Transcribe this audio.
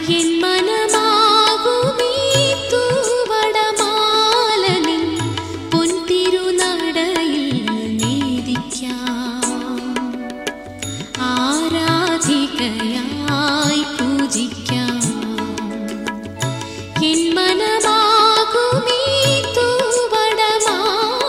N മനമാകുമീ തൂവടമാല നിൻ പൊൻതിരുനടയിൽ നേദിക്കാം. ആരാധികയായി പൂജിക്കാം.